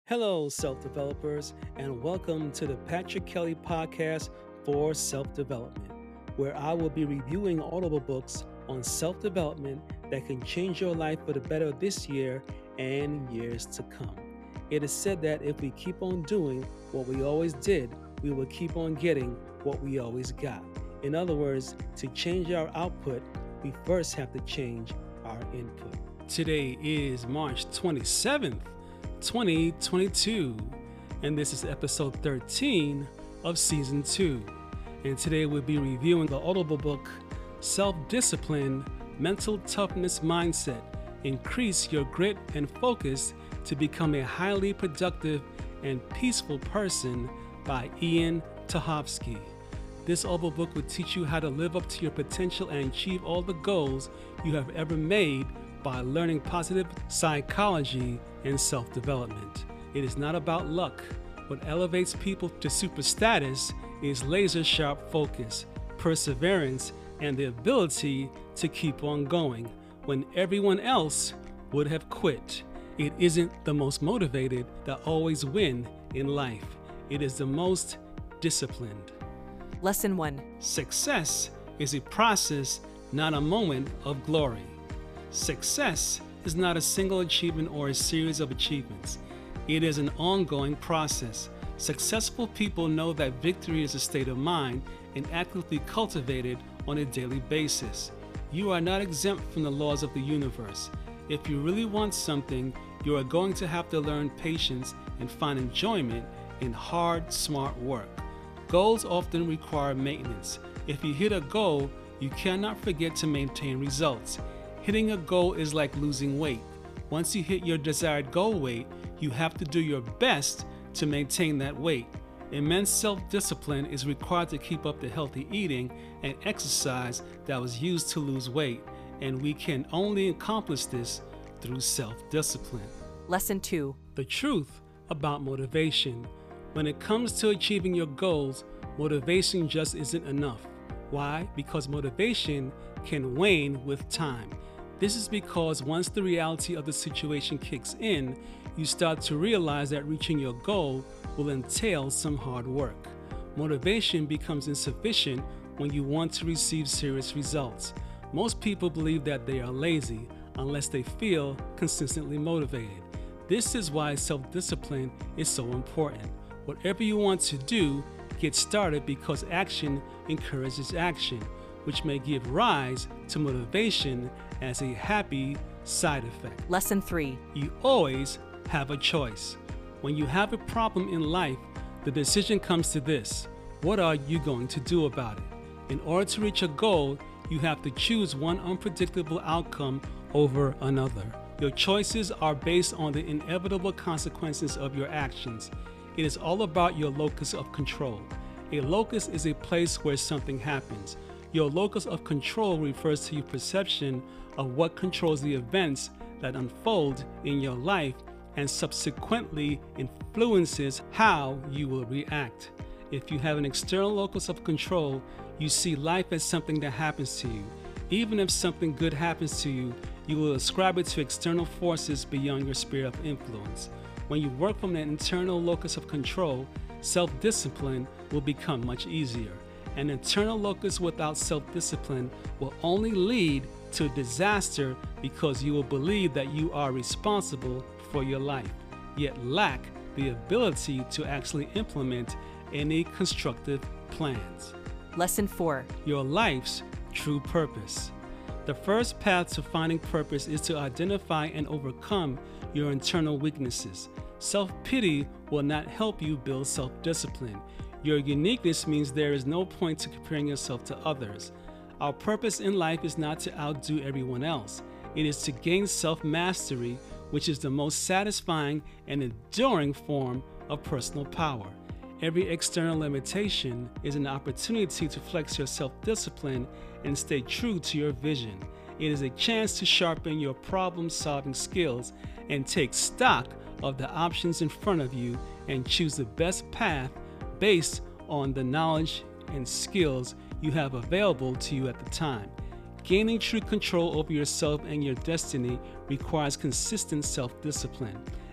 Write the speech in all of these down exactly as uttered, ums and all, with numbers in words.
Hello, self developers, and welcome to the Patrick Kelly Podcast for Self Development, where I will be reviewing audible books on self development that can change your life for the better this year and years to come. It is said that if we keep on doing what we always did, we will keep on getting what we always got. In other words, to change our output, we first have to change our input. Today is March twenty-seventh. twenty twenty-two, and this is episode thirteen of season two. And today we'll be reviewing the audible book Self-Discipline, Mental Toughness Mindset, Increase Your Grit and Focus to Become a Highly Productive and Peaceful Person by Ian Tuhovsky. This audible book will teach you how to live up to your potential and achieve all the goals you have ever made by learning positive psychology and self-development. It is not about luck. What elevates people to super status is laser-sharp focus, perseverance, and the ability to keep on going when everyone else would have quit. It isn't the most motivated that always win in life. It is the most disciplined. Lesson one. Success is a process, not a moment of glory. Success is not a single achievement or a series of achievements. It is an ongoing process. Successful people know that victory is a state of mind and actively cultivated on a daily basis. You are not exempt from the laws of the universe. If you really want something, you are going to have to learn patience and find enjoyment in hard, smart work. Goals often require maintenance. If you hit a goal, you cannot forget to maintain results. Hitting a goal is like losing weight. Once you hit your desired goal weight, you have to do your best to maintain that weight. Immense self-discipline is required to keep up the healthy eating and exercise that was used to lose weight, and we can only accomplish this through self-discipline. Lesson two. The truth about motivation. When it comes to achieving your goals, motivation just isn't enough. Why? Because motivation can wane with time. This is because once the reality of the situation kicks in, you start to realize that reaching your goal will entail some hard work. Motivation becomes insufficient when you want to receive serious results. Most people believe that they are lazy unless they feel consistently motivated. This is why self-discipline is so important. Whatever you want to do, get started because action encourages action, which may give rise to motivation as a happy side effect. Lesson three. You always have a choice. When you have a problem in life, the decision comes to this: what are you going to do about it? In order to reach a goal, you have to choose one unpredictable outcome over another. Your choices are based on the inevitable consequences of your actions. It is all about your locus of control. A locus is a place where something happens. Your locus of control refers to your perception of what controls the events that unfold in your life and subsequently influences how you will react. If you have an external locus of control, you see life as something that happens to you. Even if something good happens to you, you will ascribe it to external forces beyond your sphere of influence. When you work from an internal locus of control, self-discipline will become much easier. An internal locus without self-discipline will only lead to disaster because you will believe that you are responsible for your life, yet lack the ability to actually implement any constructive plans. Lesson four. Your life's true purpose. The first path to finding purpose is to identify and overcome your internal weaknesses. Self-pity will not help you build self-discipline. Your uniqueness means there is no point to comparing yourself to others. Our purpose in life is not to outdo everyone else. It is to gain self-mastery, which is the most satisfying and enduring form of personal power. Every external limitation is an opportunity to flex your self-discipline and stay true to your vision. It is a chance to sharpen your problem-solving skills and take stock of the options in front of you and choose the best path based on the knowledge and skills you have available to you at the time. Gaining true control over yourself and your destiny requires consistent self-discipline.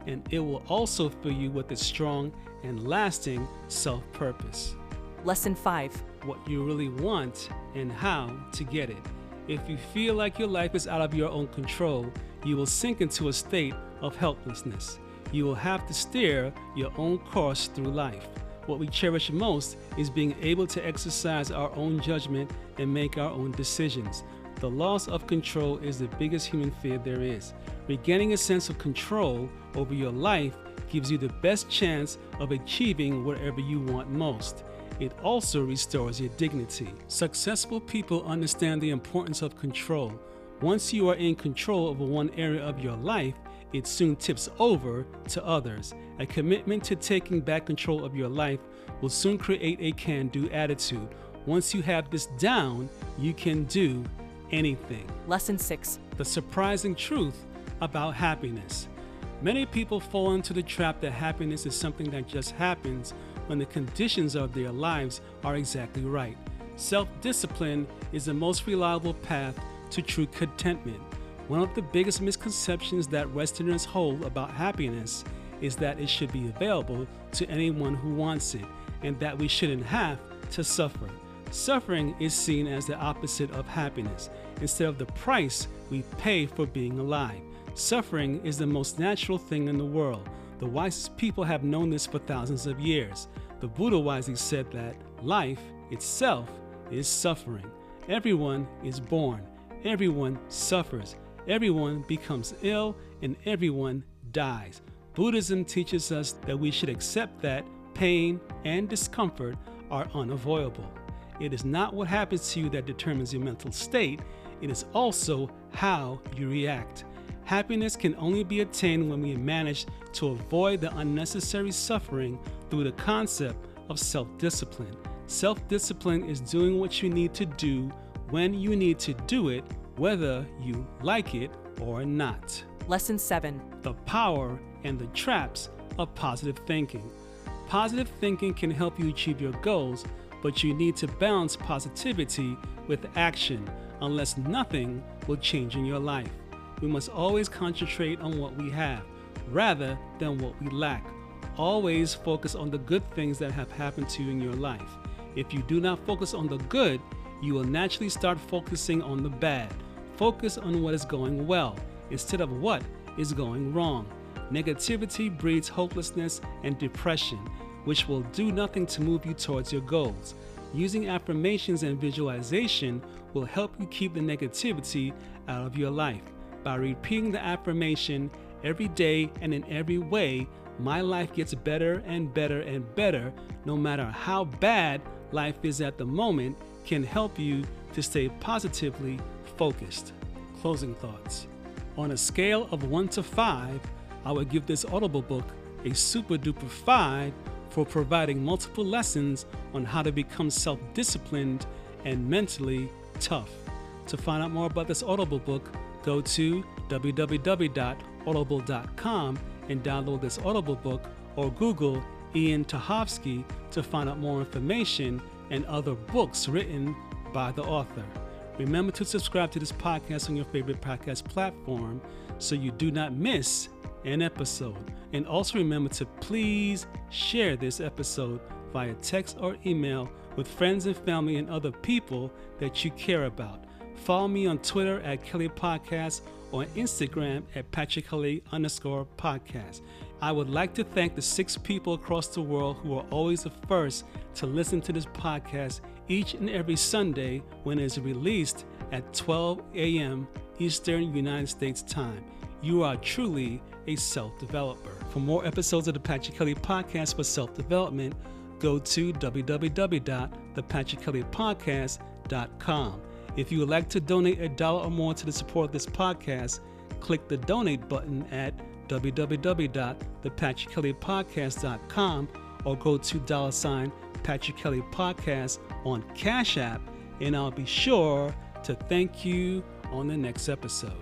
and it will also fill you with a strong and lasting self-purpose. Lesson five. What you really want and how to get it. If you feel like your life is out of your own control, you will sink into a state of helplessness. You will have to steer your own course through life. What we cherish most is being able to exercise our own judgment and make our own decisions. The loss of control is the biggest human fear there is. Regaining a sense of control over your life gives you the best chance of achieving whatever you want most. It also restores your dignity. Successful people understand the importance of control. Once you are in control over one area of your life, it soon tips over to others. A commitment to taking back control of your life will soon create a can-do attitude. Once you have this down, you can do anything. Lesson six. The surprising truth about happiness. Many people fall into the trap that happiness is something that just happens when the conditions of their lives are exactly right. Self-discipline is the most reliable path to true contentment. One of the biggest misconceptions that Westerners hold about happiness is that it should be available to anyone who wants it, and that we shouldn't have to suffer. Suffering is seen as the opposite of happiness, instead of the price we pay for being alive. Suffering is the most natural thing in the world. The wisest people have known this for thousands of years. The Buddha wisely said that life itself is suffering. Everyone is born. Everyone suffers. Everyone becomes ill, and everyone dies. Buddhism teaches us that we should accept that pain and discomfort are unavoidable. It is not what happens to you that determines your mental state. It is also how you react. Happiness can only be attained when we manage to avoid the unnecessary suffering through the concept of self-discipline. Self-discipline is doing what you need to do when you need to do it, whether you like it or not. Lesson seven. The power and the traps of positive thinking. Positive thinking can help you achieve your goals, but you need to balance positivity with action, unless nothing will change in your life. We must always concentrate on what we have, rather than what we lack. Always focus on the good things that have happened to you in your life. If you do not focus on the good, you will naturally start focusing on the bad. Focus on what is going well, instead of what is going wrong. Negativity breeds hopelessness and depression, which will do nothing to move you towards your goals. Using affirmations and visualization will help you keep the negativity out of your life. By repeating the affirmation every day and in every way, my life gets better and better and better, no matter how bad life is at the moment, can help you to stay positively focused. Closing thoughts. On a scale of one to five, I would give this Audible book a super duper five for providing multiple lessons on how to become self-disciplined and mentally tough. To find out more about this Audible book, go to w w w dot audible dot com and download this Audible book, or Google Ian Tahovsky to find out more information and other books written by the author. Remember to subscribe to this podcast on your favorite podcast platform so you do not miss an episode. And also remember to please share this episode via text or email with friends and family and other people that you care about. Follow me on Twitter at Kelly Podcast or on Instagram at Patrick Kelly underscore podcast. I would like to thank the six people across the world who are always the first to listen to this podcast each and every Sunday when it is released at twelve a m Eastern United States time. You are truly a self-developer. For more episodes of the Patrick Kelly Podcast for self-development, go to w w w dot the patrick kelly podcast dot com. If you would like to donate a dollar or more to the support of this podcast, click the donate button at w w w dot the patrick kelly podcast dot com or go to dollar sign Patrick Kelly Podcast on Cash App, and I'll be sure to thank you on the next episode.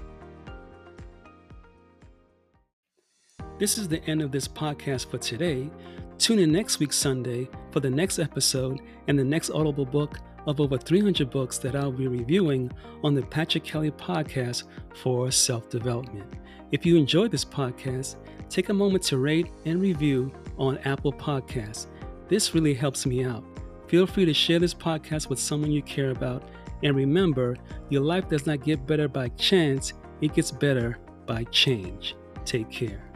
This is the end of this podcast for today. Tune in next week Sunday for the next episode and the next Audible book of over three hundred books that I'll be reviewing on the Patrick Kelly Podcast for self-development. If you enjoyed this podcast, take a moment to rate and review on Apple Podcasts. This really helps me out. Feel free to share this podcast with someone you care about. And remember, your life does not get better by chance, it gets better by change. Take care.